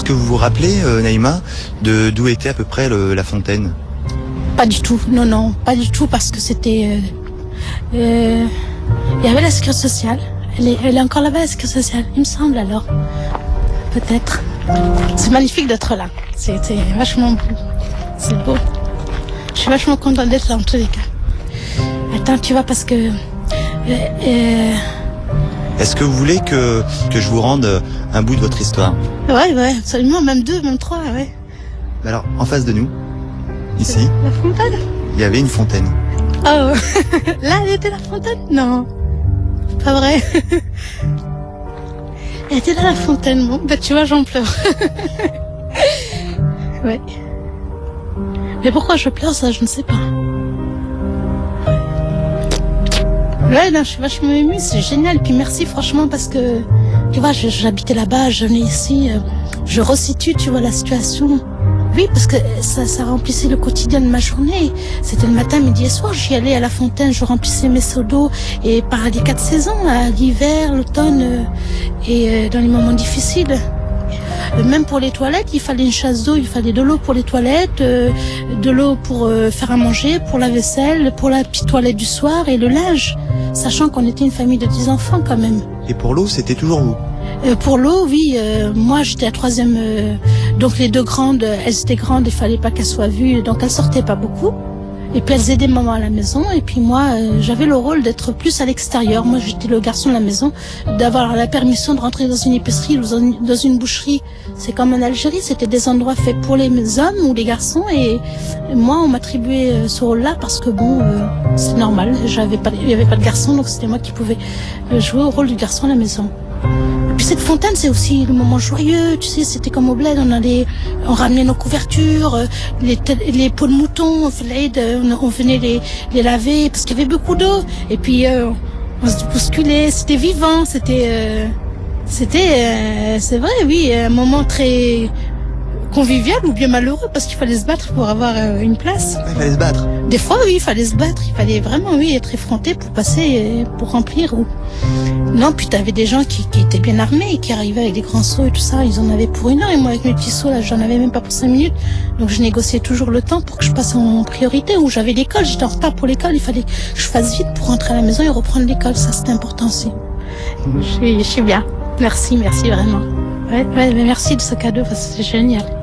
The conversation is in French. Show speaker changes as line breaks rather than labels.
que vous vous rappelez, Naïma, d'où était à peu près la fontaine?
Pas du tout, non, pas du tout, parce que c'était... il y avait la sécurité sociale. Elle est encore là-bas, la sécurité sociale, il me semble alors. Peut-être. C'est magnifique d'être là. C'est vachement beau. C'est beau. Je suis vachement contente d'être là en tous les cas. Attends, tu vois, parce que...
Est-ce que vous voulez que je vous rende un bout de votre histoire?
Ouais, absolument, même 2, même 3, ouais.
Alors, en face de nous, ici,
La fontaine?
il y avait une fontaine.
Oh, là, elle était la fontaine? Non, pas vrai. Elle était là, la fontaine. Bon, bah tu vois, j'en pleure. Ouais. Mais pourquoi je pleure, ça, je ne sais pas. Ouais, non, je suis vachement émue, c'est génial. Puis merci, franchement, parce que, tu vois, j'habitais là-bas, je venais ici, je resitue, tu vois, la situation. Oui, parce que ça remplissait le quotidien de ma journée. C'était le matin, midi et soir. J'y allais à la fontaine, je remplissais mes seaux d'eau. Et par les 4 saisons, l'hiver, l'automne et dans les moments difficiles. Même pour les toilettes, il fallait une chasse d'eau, il fallait de l'eau pour les toilettes, de l'eau pour faire à manger, pour la vaisselle, pour la petite toilette du soir et le linge. Sachant qu'on était une famille de 10 enfants quand même.
Et pour l'eau, c'était toujours vous?
Pour l'eau, oui. Moi, j'étais la 3e. Donc les 2 grandes, elles étaient grandes, il fallait pas qu'elles soient vues, donc elles sortaient pas beaucoup. Et puis elles aidaient maman à la maison. Et puis moi, j'avais le rôle d'être plus à l'extérieur. Moi, j'étais le garçon de la maison, d'avoir la permission de rentrer dans une épicerie ou dans une boucherie. C'est comme en Algérie, c'était des endroits faits pour les hommes ou les garçons. Et moi, on m'attribuait ce rôle-là parce que bon, c'est normal. Il y avait pas de garçon, donc c'était moi qui pouvais jouer au rôle du garçon à la maison. Puis cette fontaine, c'est aussi le moment joyeux, tu sais, c'était comme au bled, on ramenait nos couvertures, les peaux de mouton, on venait les laver, parce qu'il y avait beaucoup d'eau, et puis on se bousculait, c'était vivant, c'est vrai, oui, un moment très convivial ou bien malheureux, parce qu'il fallait se battre pour avoir une place.
Il fallait se battre?
Des fois, oui, il fallait se battre, il fallait vraiment, oui, être effronté pour passer, pour remplir. Non, puis t'avais des gens qui étaient bien armés, qui arrivaient avec des grands seaux et tout ça, ils en avaient pour 1 heure, et moi avec mes petits seaux, là, j'en avais même pas pour 5 minutes, donc je négociais toujours le temps pour que je passe en priorité, ou j'avais l'école, j'étais en retard pour l'école, il fallait que je fasse vite pour rentrer à la maison et reprendre l'école, ça c'était important aussi. Je suis bien. Merci vraiment. Ouais, mais merci de ce cadeau, parce que c'est génial.